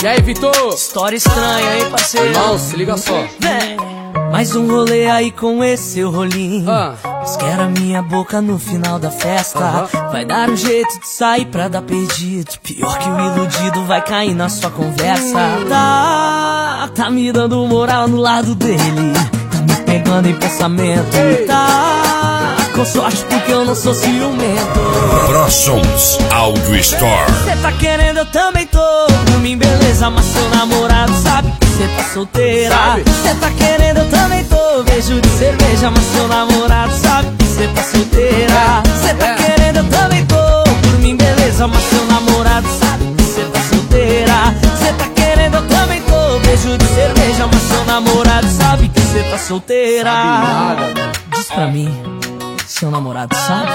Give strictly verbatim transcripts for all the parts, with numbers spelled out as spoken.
E aí, Vitor? História estranha, hein, parceiro? Irmão, se liga só. Vem. Mais um rolê aí com esse seu rolinho. Ah. Mas quero a minha boca no final da festa. Uh-huh. Vai dar um jeito de sair pra dar perdido. Pior que o iludido vai cair na sua conversa. Tá, tá me dando moral no lado dele. Tá me pegando em pensamento. Tá, com sorte porque eu não sou ciumento. ProSons Audio Store. Cê tá querendo, eu também tô. Por mim, beleza, mas seu namorado sabe que cê tá solteira. Cê tá querendo, eu também tô. Beijo de cerveja, mas seu namorado sabe que cê tá solteira. Cê tá querendo, eu também tô. Por mim, beleza, mas seu namorado sabe que cê tá solteira. Cê tá querendo, eu também tô. Beijo de cerveja, mas seu namorado sabe que cê tá solteira. Sabe nada. Diz pra mim, seu namorado sabe?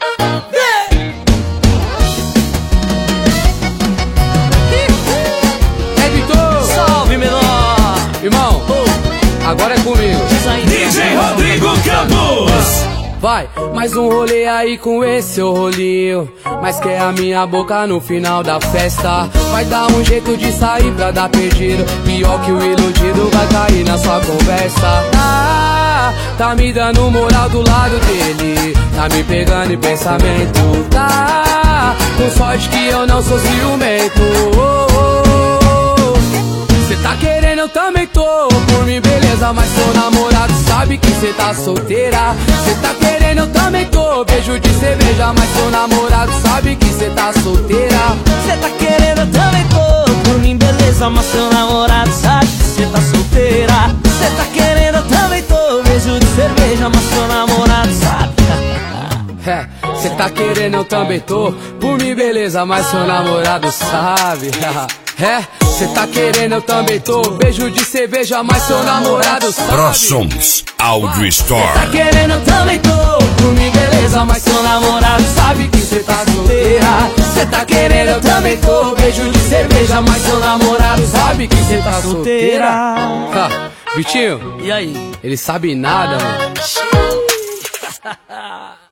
Irmão, agora é comigo. D J Rodrigo Campos. Vai, mais um rolê aí com esse seu rolinho. Mas quer a minha boca no final da festa. Vai dar um jeito de sair pra dar perdido. Pior que o iludido vai cair na sua conversa. Ah, tá me dando moral do lado dele. Tá me pegando em pensamento. Tá, com sorte que eu não sou ciumento. Oh, oh, oh. Cê tá querendo, eu também tô. Por mim, beleza, mas seu namorado sabe que cê tá solteira. Cê tá querendo, eu também tô. Beijo de cerveja, mas seu namorado sabe que cê tá solteira. Cê tá querendo, eu também tô. Por mim, beleza, mas seu namorado sabe que cê tá solteira. Cê tá querendo, eu também tô. Beijo de cerveja, mas seu namorado sabe. É, cê tá querendo, eu também tô. Por mim, beleza, mas seu namorado sabe. É, cê tá querendo, eu também tô. Beijo de cerveja, mas seu namorado sabe. ProSons Audio Store. Cê tá querendo, eu também tô. Por mim, beleza, mas seu namorado sabe que cê tá solteira. Cê tá querendo, eu também tô. Beijo de cerveja, mas seu namorado sabe que cê tá solteira. Ha, Vitinho, E aí? ele sabe nada, mano.